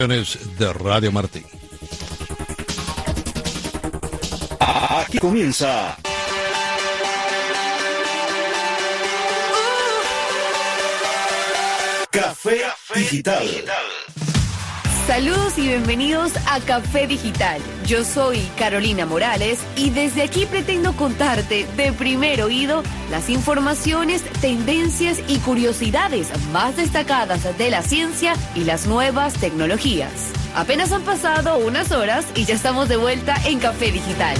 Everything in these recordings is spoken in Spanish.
De Radio Martí. Aquí comienza Café Digital. Saludos y bienvenidos a Café Digital. Yo soy Carolina Morales y desde aquí pretendo contarte de primer oído las informaciones, tendencias y curiosidades más destacadas de la ciencia y las nuevas tecnologías. Apenas han pasado unas horas y ya estamos de vuelta en Café Digital.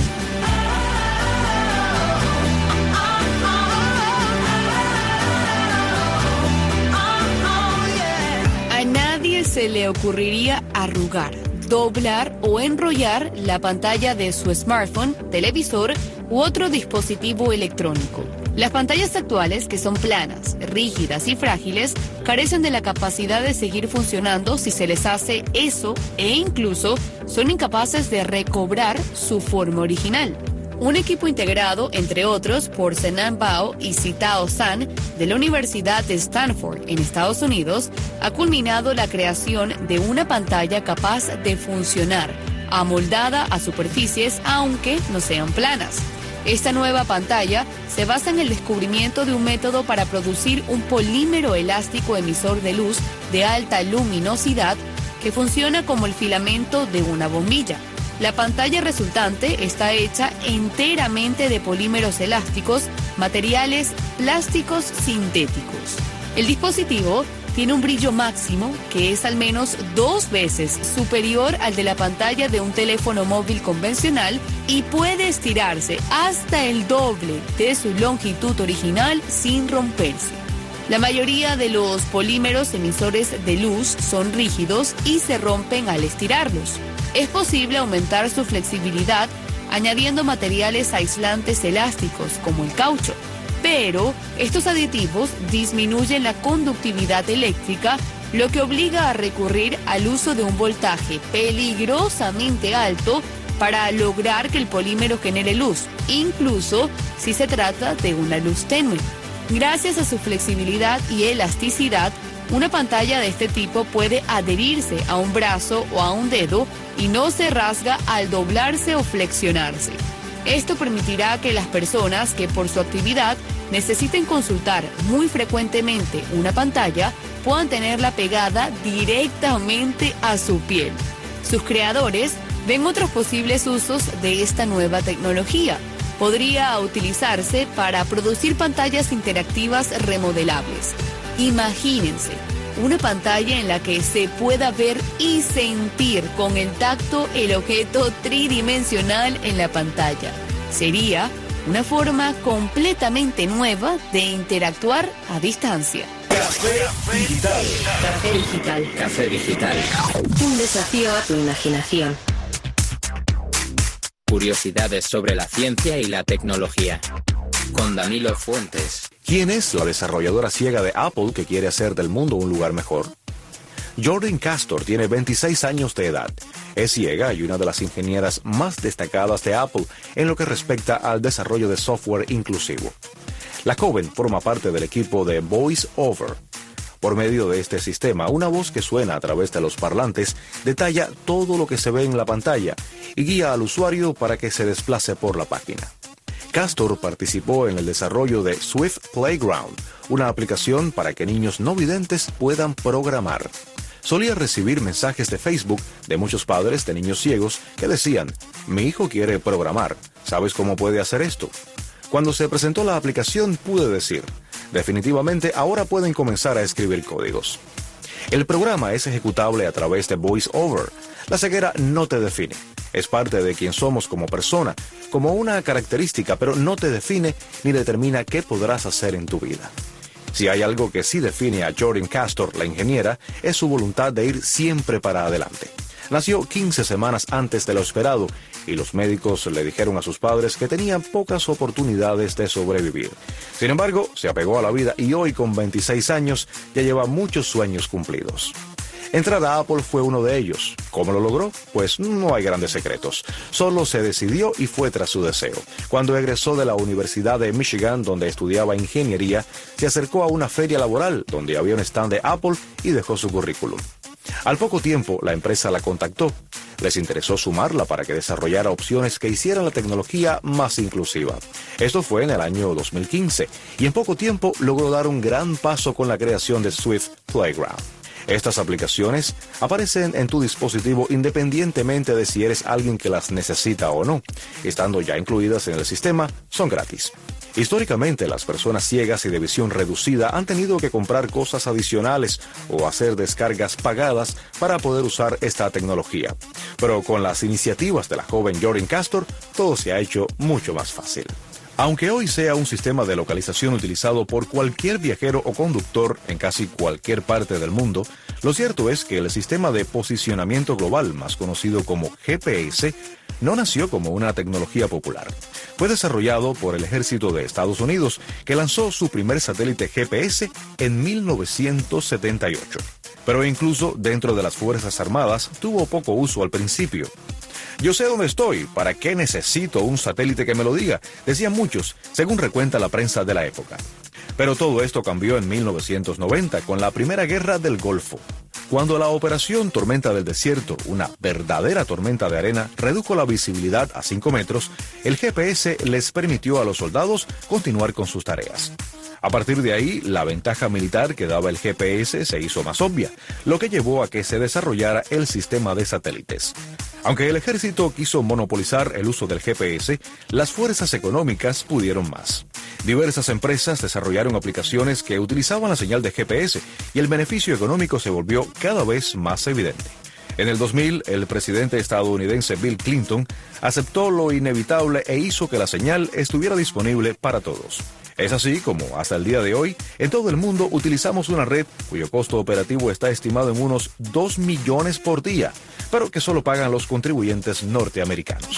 A nadie se le ocurriría arrugar, doblar o enrollar la pantalla de su smartphone, televisor u otro dispositivo electrónico. Las pantallas actuales, que son planas, rígidas y frágiles, carecen de la capacidad de seguir funcionando si se les hace eso e incluso son incapaces de recobrar su forma original. Un equipo integrado, entre otros, por Senan Bao y Sitao Zhang de la Universidad de Stanford en Estados Unidos, ha culminado la creación de una pantalla capaz de funcionar, amoldada a superficies aunque no sean planas. Esta nueva pantalla se basa en el descubrimiento de un método para producir un polímero elástico emisor de luz de alta luminosidad que funciona como el filamento de una bombilla. La pantalla resultante está hecha enteramente de polímeros elásticos, materiales plásticos sintéticos. El dispositivo tiene un brillo máximo que es al menos 2 veces superior al de la pantalla de un teléfono móvil convencional y puede estirarse hasta el doble de su longitud original sin romperse. La mayoría de los polímeros emisores de luz son rígidos y se rompen al estirarlos. Es posible aumentar su flexibilidad añadiendo materiales aislantes elásticos como el caucho, pero estos aditivos disminuyen la conductividad eléctrica, lo que obliga a recurrir al uso de un voltaje peligrosamente alto para lograr que el polímero genere luz, incluso si se trata de una luz tenue. Gracias a su flexibilidad y elasticidad, una pantalla de este tipo puede adherirse a un brazo o a un dedo y no se rasga al doblarse o flexionarse. Esto permitirá que las personas que por su actividad necesiten consultar muy frecuentemente una pantalla puedan tenerla pegada directamente a su piel. Sus creadores ven otros posibles usos de esta nueva tecnología. Podría utilizarse para producir pantallas interactivas remodelables. Imagínense una pantalla en la que se pueda ver y sentir con el tacto el objeto tridimensional en la pantalla. Sería una forma completamente nueva de interactuar a distancia. Café Digital. Café Digital. Café Digital. Un desafío a tu imaginación. Curiosidades sobre la ciencia y la tecnología. Con Danilo Fuentes. ¿Quién es la desarrolladora ciega de Apple que quiere hacer del mundo un lugar mejor? Jordan Castor tiene 26 años de edad. Es ciega y una de las ingenieras más destacadas de Apple en lo que respecta al desarrollo de software inclusivo. La joven forma parte del equipo de Voice Over. Por medio de este sistema, una voz que suena a través de los parlantes detalla todo lo que se ve en la pantalla y guía al usuario para que se desplace por la página. Castor participó en el desarrollo de Swift Playground, una aplicación para que niños no videntes puedan programar. Solía recibir mensajes de Facebook de muchos padres de niños ciegos que decían: mi hijo quiere programar, ¿sabes cómo puede hacer esto? Cuando se presentó la aplicación pude decir: definitivamente ahora pueden comenzar a escribir códigos. El programa es ejecutable a través de Voice Over. La ceguera no te define. Es parte de quien somos como persona, como una característica, pero no te define ni determina qué podrás hacer en tu vida. Si hay algo que sí define a Jordan Castor, la ingeniera, es su voluntad de ir siempre para adelante. Nació 15 semanas antes de lo esperado y los médicos le dijeron a sus padres que tenían pocas oportunidades de sobrevivir. Sin embargo, se apegó a la vida y hoy, con 26 años, ya lleva muchos sueños cumplidos. Entrar a Apple fue uno de ellos. ¿Cómo lo logró? Pues no hay grandes secretos. Solo se decidió y fue tras su deseo. Cuando egresó de la Universidad de Michigan, donde estudiaba ingeniería, se acercó a una feria laboral donde había un stand de Apple y dejó su currículum. Al poco tiempo, la empresa la contactó. Les interesó sumarla para que desarrollara opciones que hicieran la tecnología más inclusiva. Esto fue en el año 2015 y en poco tiempo logró dar un gran paso con la creación de Swift Playground. Estas aplicaciones aparecen en tu dispositivo independientemente de si eres alguien que las necesita o no. Estando ya incluidas en el sistema, son gratis. Históricamente, las personas ciegas y de visión reducida han tenido que comprar cosas adicionales o hacer descargas pagadas para poder usar esta tecnología. Pero con las iniciativas de la joven Jordan Castor, todo se ha hecho mucho más fácil. Aunque hoy sea un sistema de localización utilizado por cualquier viajero o conductor en casi cualquier parte del mundo, lo cierto es que el sistema de posicionamiento global, más conocido como GPS, no nació como una tecnología popular. Fue desarrollado por el Ejército de Estados Unidos, que lanzó su primer satélite GPS en 1978. Pero incluso dentro de las Fuerzas Armadas tuvo poco uso al principio. Yo sé dónde estoy, ¿para qué necesito un satélite que me lo diga?, decían muchos, según recuenta la prensa de la época. Pero todo esto cambió en 1990 con la Primera Guerra del Golfo. Cuando la operación Tormenta del Desierto, una verdadera tormenta de arena, redujo la visibilidad a 5 metros, el GPS les permitió a los soldados continuar con sus tareas. A partir de ahí, la ventaja militar que daba el GPS se hizo más obvia, lo que llevó a que se desarrollara el sistema de satélites. Aunque el ejército quiso monopolizar el uso del GPS, las fuerzas económicas pudieron más. Diversas empresas desarrollaron aplicaciones que utilizaban la señal de GPS y el beneficio económico se volvió cada vez más evidente. En el 2000, el presidente estadounidense Bill Clinton aceptó lo inevitable e hizo que la señal estuviera disponible para todos. Es así como, hasta el día de hoy, en todo el mundo utilizamos una red cuyo costo operativo está estimado en unos 2 millones por día, pero que solo pagan los contribuyentes norteamericanos.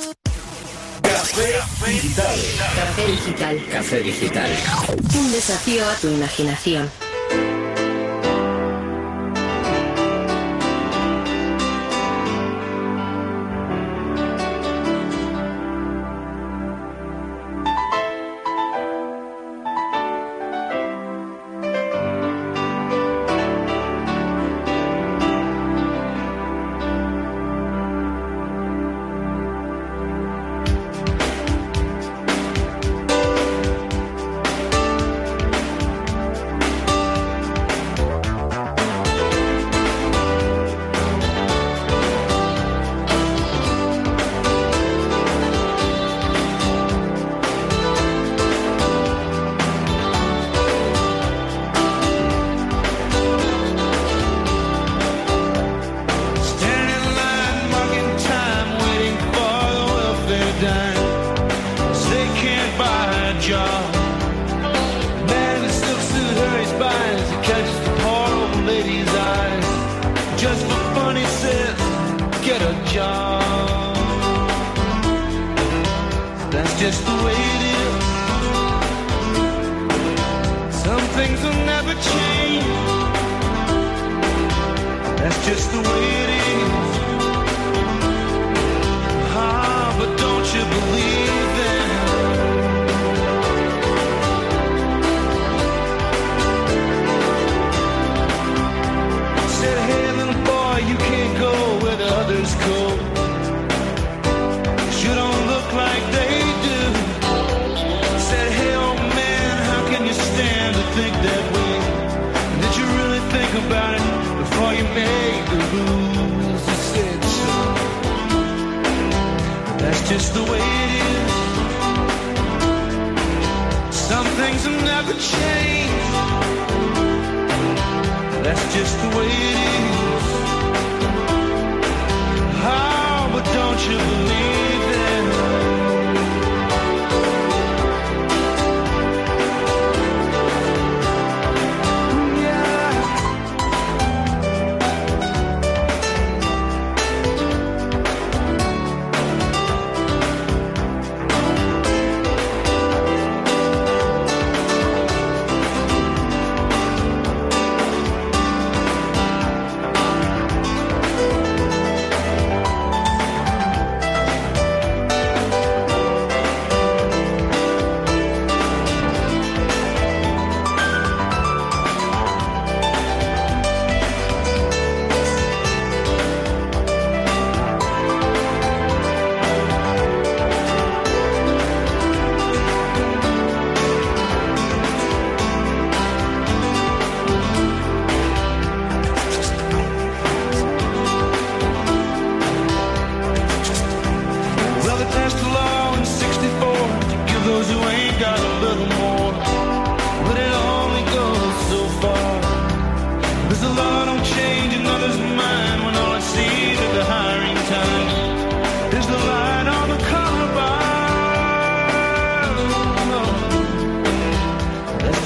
Café Digital. Café Digital. Café Digital. Un desafío a tu imaginación.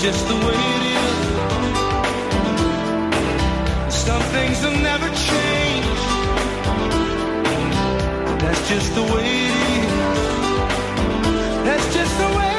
just the way it is. Some things will never change. That's just the way it is. That's just the way it is.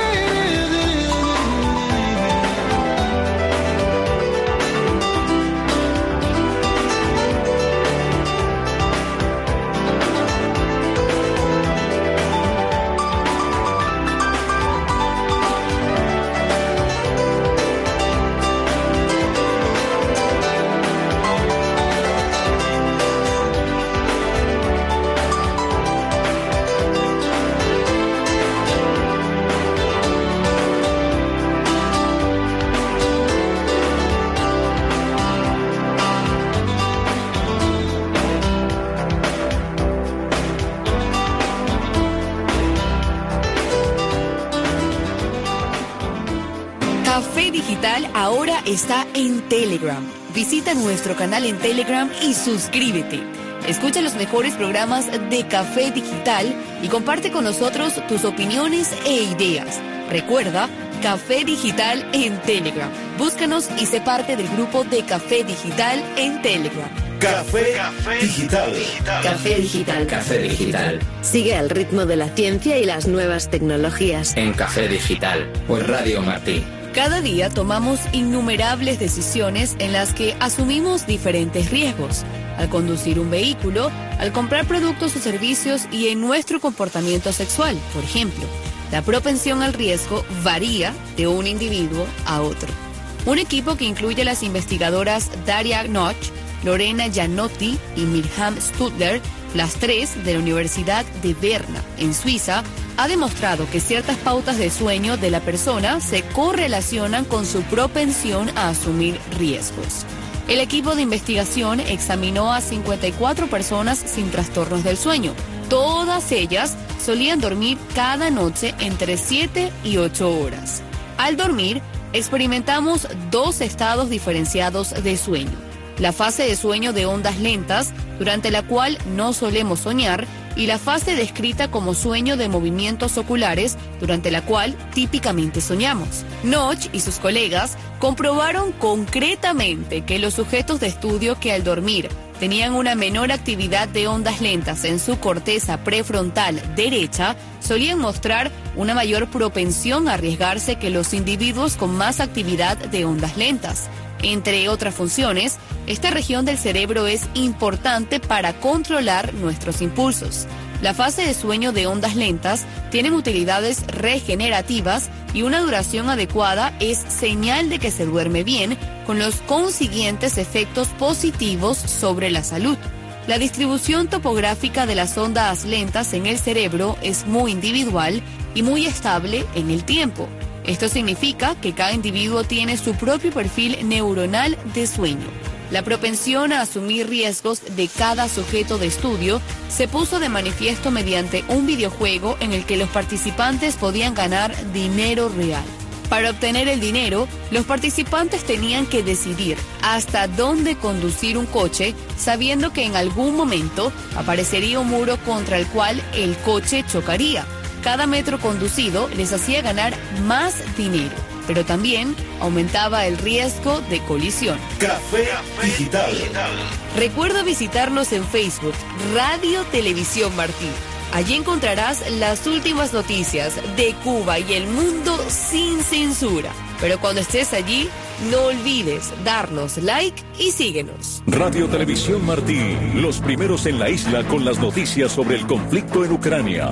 Café Digital ahora está en Telegram. Visita nuestro canal en Telegram y suscríbete. Escucha los mejores programas de Café Digital y comparte con nosotros tus opiniones e ideas. Recuerda, Café Digital en Telegram. Búscanos y sé parte del grupo de Café Digital en Telegram. Café Digital. Café Digital. Café Digital. Sigue al ritmo de la ciencia y las nuevas tecnologías. En Café Digital, por Radio Martí. Cada día tomamos innumerables decisiones en las que asumimos diferentes riesgos. Al conducir un vehículo, al comprar productos o servicios y en nuestro comportamiento sexual, por ejemplo. La propensión al riesgo varía de un individuo a otro. Un equipo que incluye a las investigadoras Daria Noch, Lorena Gianotti y Miriam Stutler, las tres de la Universidad de Berna, en Suiza, ha demostrado que ciertas pautas de sueño de la persona se correlacionan con su propensión a asumir riesgos. El equipo de investigación examinó a 54 personas sin trastornos del sueño. Todas ellas solían dormir cada noche entre 7 y 8 horas. Al dormir, experimentamos dos estados diferenciados de sueño. La fase de sueño de ondas lentas, durante la cual no solemos soñar, y la fase descrita como sueño de movimientos oculares, durante la cual típicamente soñamos. Noch y sus colegas comprobaron concretamente que los sujetos de estudio que al dormir tenían una menor actividad de ondas lentas en su corteza prefrontal derecha, solían mostrar una mayor propensión a arriesgarse que los individuos con más actividad de ondas lentas. Entre otras funciones, esta región del cerebro es importante para controlar nuestros impulsos. La fase de sueño de ondas lentas tiene utilidades regenerativas y una duración adecuada es señal de que se duerme bien, con los consiguientes efectos positivos sobre la salud. La distribución topográfica de las ondas lentas en el cerebro es muy individual y muy estable en el tiempo. Esto significa que cada individuo tiene su propio perfil neuronal de sueño. La propensión a asumir riesgos de cada sujeto de estudio se puso de manifiesto mediante un videojuego en el que los participantes podían ganar dinero real. Para obtener el dinero, los participantes tenían que decidir hasta dónde conducir un coche, sabiendo que en algún momento aparecería un muro contra el cual el coche chocaría. Cada metro conducido les hacía ganar más dinero, pero también aumentaba el riesgo de colisión. Café Digital. Recuerda visitarnos en Facebook, Radio Televisión Martí. Allí encontrarás las últimas noticias de Cuba y el mundo sin censura. Pero cuando estés allí, no olvides darnos like y síguenos. Radio Televisión Martí, los primeros en la isla con las noticias sobre el conflicto en Ucrania.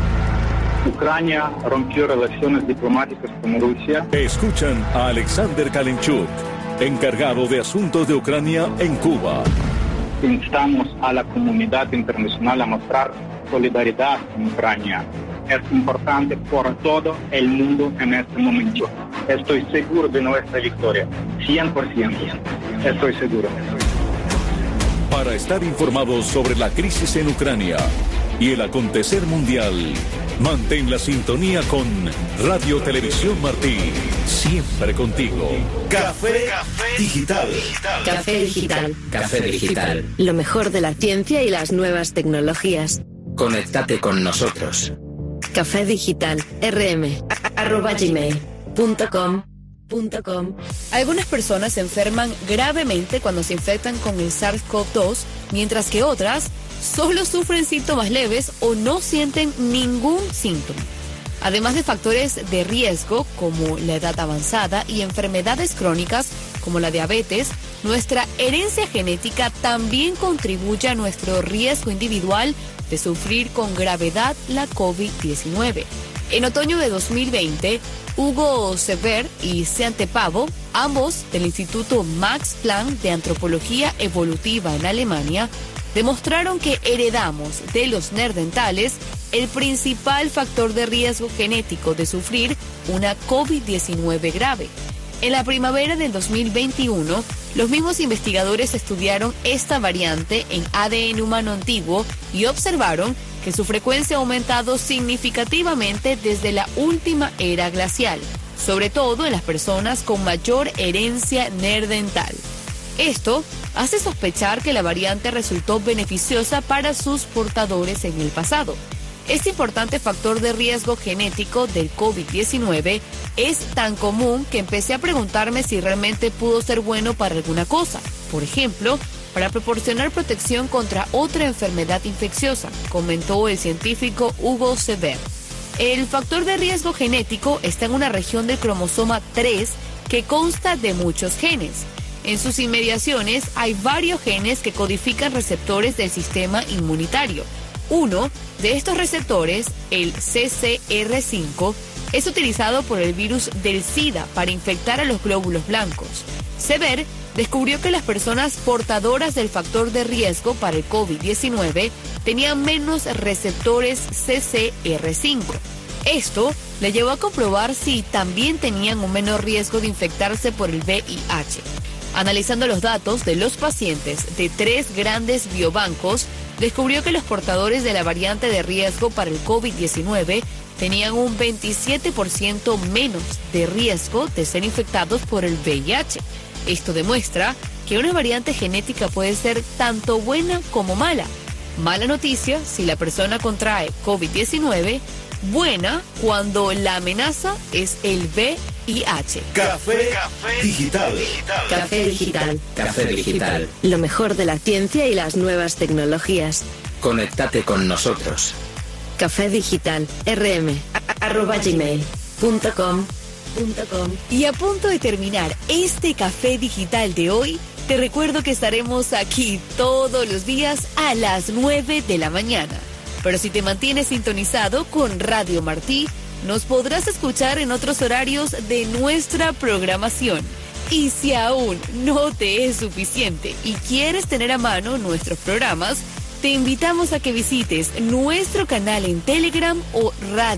Ucrania rompió relaciones diplomáticas con Rusia. Escuchan a Alexander Kalinchuk, encargado de asuntos de Ucrania en Cuba. Instamos a la comunidad internacional a mostrar solidaridad con Ucrania. Es importante por todo el mundo en este momento. Estoy seguro de nuestra victoria. 100%. Estoy seguro. Para estar informados sobre la crisis en Ucrania y el acontecer mundial, mantén la sintonía con Radio Televisión Martí, siempre contigo. Café Digital. Café Digital. Café Digital. Lo mejor de la ciencia y las nuevas tecnologías. Conéctate con nosotros. Café Digital, rm@gmail.com. gmail.com. Algunas personas se enferman gravemente cuando se infectan con el SARS-CoV-2, mientras que otras solo sufren síntomas leves o no sienten ningún síntoma. Además de factores de riesgo como la edad avanzada y enfermedades crónicas como la diabetes, nuestra herencia genética también contribuye a nuestro riesgo individual de sufrir con gravedad la COVID-19. En otoño de 2020, Hugo Sever y Seante Pavo, ambos del Instituto Max Planck de Antropología Evolutiva en Alemania, demostraron que heredamos de los neandertales el principal factor de riesgo genético de sufrir una COVID-19 grave. En la primavera del 2021, los mismos investigadores estudiaron esta variante en ADN humano antiguo y observaron que su frecuencia ha aumentado significativamente desde la última era glacial, sobre todo en las personas con mayor herencia neandertal. Esto hace sospechar que la variante resultó beneficiosa para sus portadores en el pasado. Este importante factor de riesgo genético del COVID-19 es tan común que empecé a preguntarme si realmente pudo ser bueno para alguna cosa. Por ejemplo, para proporcionar protección contra otra enfermedad infecciosa, comentó el científico Hugo Sever. El factor de riesgo genético está en una región del cromosoma 3 que consta de muchos genes. En sus inmediaciones hay varios genes que codifican receptores del sistema inmunitario. Uno de estos receptores, el CCR5, es utilizado por el virus del SIDA para infectar a los glóbulos blancos. Sever descubrió que las personas portadoras del factor de riesgo para el COVID-19 tenían menos receptores CCR5. Esto le llevó a comprobar si también tenían un menor riesgo de infectarse por el VIH. Analizando los datos de los pacientes de 3 grandes biobancos, descubrió que los portadores de la variante de riesgo para el COVID-19 tenían un 27% menos de riesgo de ser infectados por el VIH. Esto demuestra que una variante genética puede ser tanto buena como mala. Mala noticia si la persona contrae COVID-19, buena cuando la amenaza es el VIH. Café Digital. Café Digital. Café Digital. Lo mejor de la ciencia y las nuevas tecnologías. Conéctate con nosotros. Café Digital, rm@gmail.com. Y a punto de terminar este café digital de hoy, te recuerdo que estaremos aquí todos los días a las 9 de la mañana. Pero si te mantienes sintonizado con Radio Martí, nos podrás escuchar en otros horarios de nuestra programación. Y si aún no te es suficiente y quieres tener a mano nuestros programas, te invitamos a que visites nuestro canal en Telegram o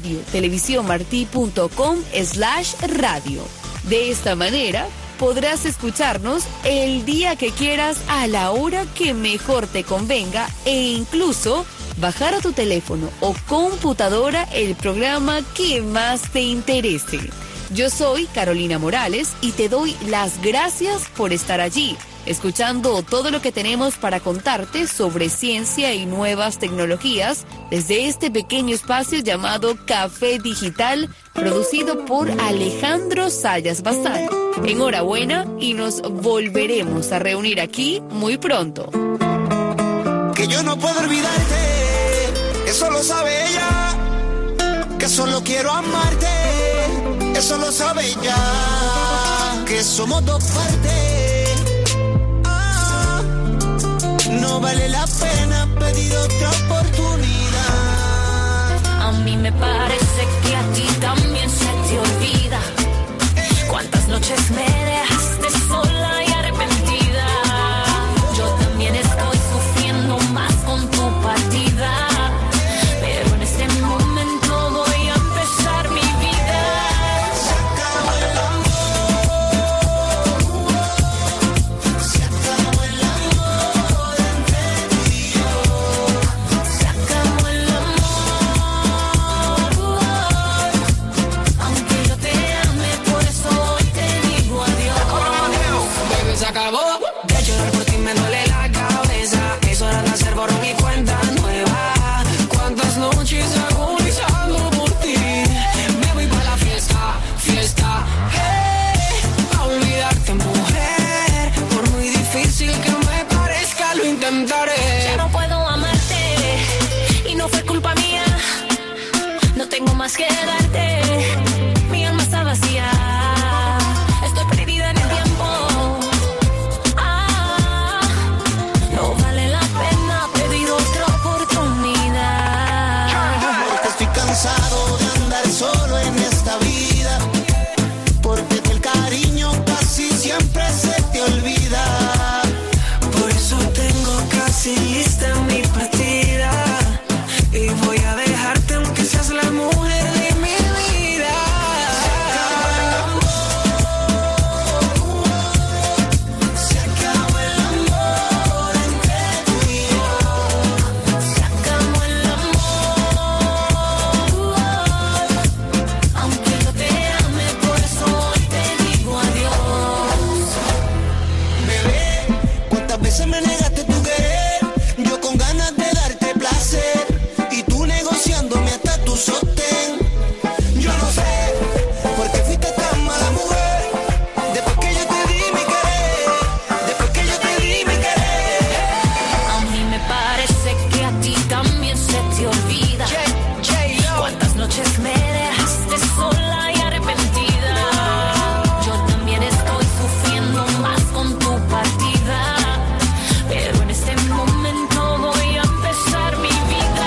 radiotelevisionmarti.com/radio. De esta manera, podrás escucharnos el día que quieras, a la hora que mejor te convenga e incluso bajar a tu teléfono o computadora el programa que más te interese. Yo soy Carolina Morales y te doy las gracias por estar allí, escuchando todo lo que tenemos para contarte sobre ciencia y nuevas tecnologías desde este pequeño espacio llamado Café Digital, producido por Alejandro Sayas Bazán. Enhorabuena y nos volveremos a reunir aquí muy pronto. Que yo no puedo olvidarte, eso lo sabe ella. Que solo quiero amarte, eso lo sabe ella. Que somos dos partes. No vale la pena pedir otra oportunidad. A mí me parece que a ti también se te olvida cuántas noches me dejaste sola y arrepentida. Yo también estoy sufriendo más con tu partida, pero en este momento voy a empezar mi vida. Se acabó el amor. Se acabó el amor entre tú y yo. Se acabó el amor, aunque yo te ame, por eso hoy te digo adiós. Baby, se acabó. De llorar por ti me duele la cabeza. Es hora de hacer borrón y cuenta nueva. Cuántas noches agonizando por ti. Me voy para la fiesta, fiesta. Hey, cansado de andar solo en esta vida, porque el cariño casi siempre se te olvida. Por eso tengo casi lista mi partida y voy a dejarte aunque seas la mujer de mi vida. Se acabó el amor entre tú y yo. Se acabó el amor. Aunque yo te ame, por eso hoy te digo adiós. Bebé, ¿cuántas veces me negaste tu querer? Yo con ganas de darte placer y tú negociándome hasta tu sostén. Yo no sé por qué fuiste tan mala mujer. Después que yo te di mi querer, después que yo te di mi querer. A mí me parece que a ti también se te olvida. Cuántas noches me dejaste sola y arrepentida. Yo también estoy sufriendo más con tu partida, pero en este momento voy a empezar mi vida.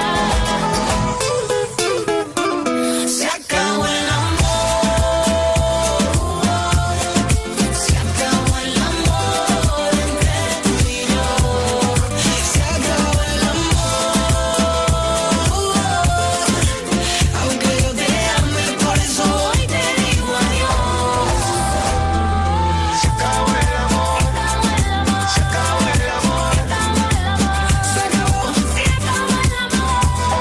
Se acabó el amor. Se acabó el amor entre tú y yo. Se acabó el amor. Aunque yo te ame, por eso hoy te digo adiós. Se acabó el amor. Se acabó el amor. Se acabó. Se acabó el amor.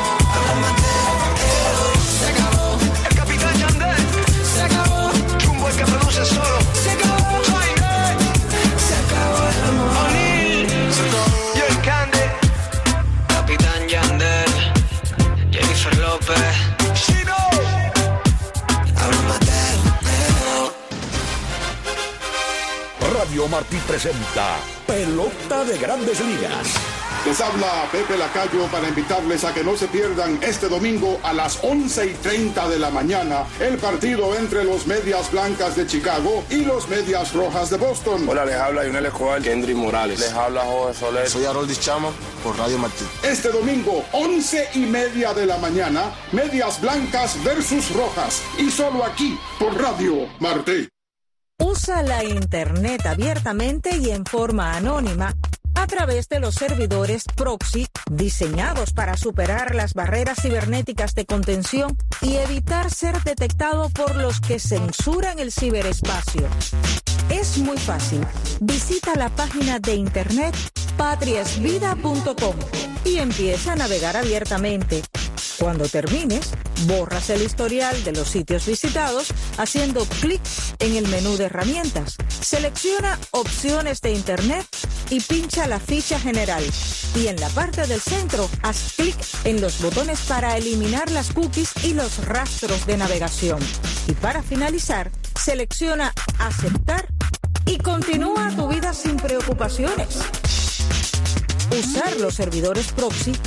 Se acabó. El Capitán Yandel, Se acabó. Jumbo el que produce solo. Se acabó. Se acabó el amor. O'Neal, yo el Cande, Capitán Yandel, Jennifer López, Chino, Abraham Mateo. Radio Martí presenta Pelota de Grandes Ligas. Les habla Pepe Lacayo para invitarles a que no se pierdan este domingo a las 11:30 de la mañana el partido entre los Medias Blancas de Chicago y los Medias Rojas de Boston. Hola, les habla Lionel Escobar, Kendry Morales. Les habla Jorge Soler. Soy Haroldis Chama por Radio Martí. Este domingo, 11:30 de la mañana, Medias Blancas versus Rojas. Y solo aquí, por Radio Martí. Usa la Internet abiertamente y en forma anónima a través de los servidores proxy diseñados para superar las barreras cibernéticas de contención y evitar ser detectado por los que censuran el ciberespacio. Es muy fácil. Visita la página de internet patriasvida.com y empieza a navegar abiertamente. Cuando termines, borras el historial de los sitios visitados haciendo clic en el menú de herramientas. Selecciona opciones de internet y pincha la ficha general. Y en la parte del centro, haz clic en los botones para eliminar las cookies y los rastros de navegación. Y para finalizar, selecciona aceptar y continúa tu vida sin preocupaciones. Usar los servidores proxy